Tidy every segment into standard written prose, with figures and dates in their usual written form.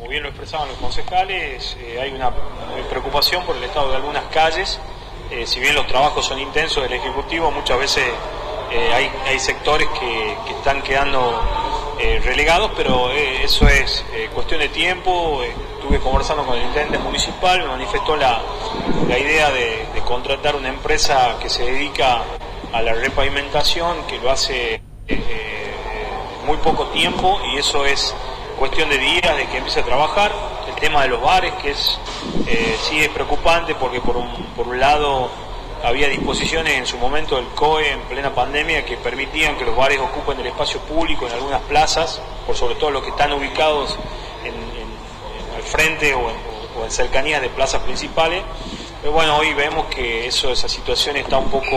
como bien lo expresaban los concejales, hay una preocupación por el estado de algunas calles. Si bien los trabajos son intensos del Ejecutivo, muchas veces hay sectores que están quedando relegados, pero eso es cuestión de tiempo. Estuve conversando con el intendente municipal, me manifestó la idea de contratar una empresa que se dedica a la repavimentación, que lo hace muy poco tiempo, y eso es cuestión de días de que empiece a trabajar. El tema de los bares, que sí es preocupante, porque por un lado había disposiciones en su momento del COE en plena pandemia que permitían que los bares ocupen el espacio público en algunas plazas, por sobre todo los que están ubicados al frente o en cercanías de plazas principales. Pero bueno, hoy vemos que esa situación está un poco...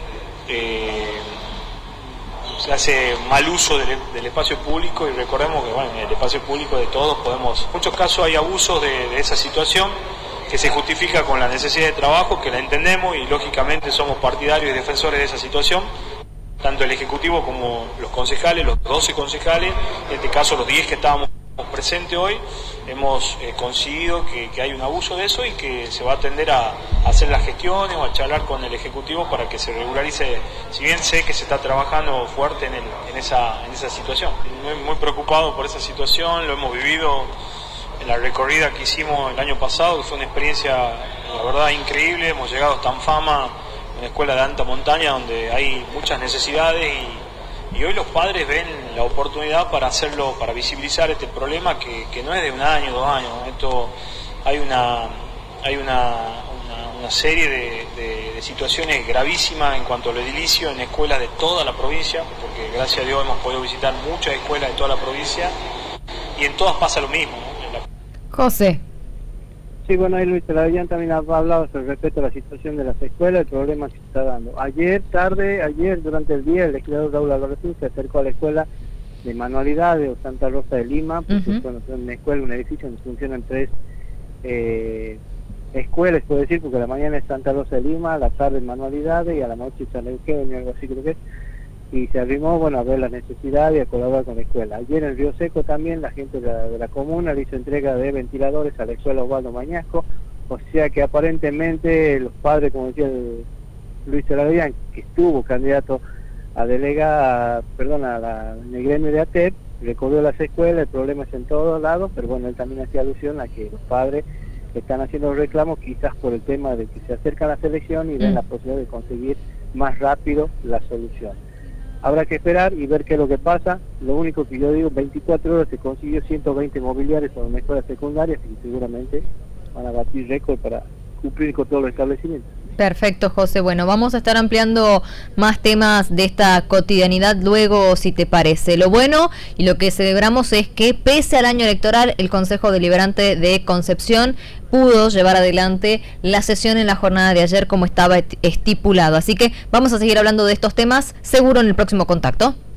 se hace mal uso del espacio público, y recordemos que bueno, en el espacio público de todos podemos... En muchos casos hay abusos de esa situación que se justifica con la necesidad de trabajo, que la entendemos y lógicamente somos partidarios y defensores de esa situación, tanto el Ejecutivo como los concejales, los 12 concejales, en este caso los 10 que estábamos presentes hoy, hemos conseguido que hay un abuso de eso y que se va a atender a hacer las gestiones o a charlar con el Ejecutivo para que se regularice, si bien sé que se está trabajando fuerte en esa situación. Muy preocupado por esa situación, lo hemos vivido en la recorrida que hicimos el año pasado, que fue una experiencia, la verdad, increíble. Hemos llegado hasta Anfama, una escuela de alta montaña donde hay muchas necesidades, y hoy los padres ven la oportunidad para hacerlo, para visibilizar este problema que no es de un año, 2 años. Esto hay una serie de situaciones gravísimas en cuanto al edilicio en escuelas de toda la provincia, porque gracias a Dios hemos podido visitar muchas escuelas de toda la provincia y en todas pasa lo mismo, ¿no? José. Sí, bueno, ahí Luis Telavillán también ha hablado sobre respecto a la situación de las escuelas, el problema que se está dando. Ayer durante el día, el legislador Raúl Alvarezín se acercó a la escuela de manualidades o Santa Rosa de Lima, porque es una escuela, un edificio donde funcionan 3 escuelas, puedo decir, porque a la mañana es Santa Rosa de Lima, a la tarde manualidades y a la noche San Eugenio, algo así creo que es. Y se arrimó, bueno, a ver las necesidades y a colaborar con la escuela. Ayer en Río Seco también la gente de la comuna le hizo entrega de ventiladores a la escuela Osvaldo Mañasco, o sea que aparentemente los padres, como decía Luis Telavillán, que estuvo candidato a delegada, en el gremio de ATEP, recorrió las escuelas, el problema es en todos lados, pero bueno, él también hacía alusión a que los padres están haciendo reclamos quizás por el tema de que se acercan las elecciones y ven la posibilidad de conseguir más rápido la solución. Habrá que esperar y ver qué es lo que pasa. Lo único que yo digo, 24 horas se consiguió 120 mobiliarios para una escuela secundaria, y seguramente van a batir récord para cumplir con todos los establecimientos. Perfecto, José. Bueno, vamos a estar ampliando más temas de esta cotidianidad luego, si te parece. Lo bueno y lo que celebramos es que, pese al año electoral, el Consejo Deliberante de Concepción pudo llevar adelante la sesión en la jornada de ayer como estaba estipulado. Así que vamos a seguir hablando de estos temas, seguro, en el próximo contacto.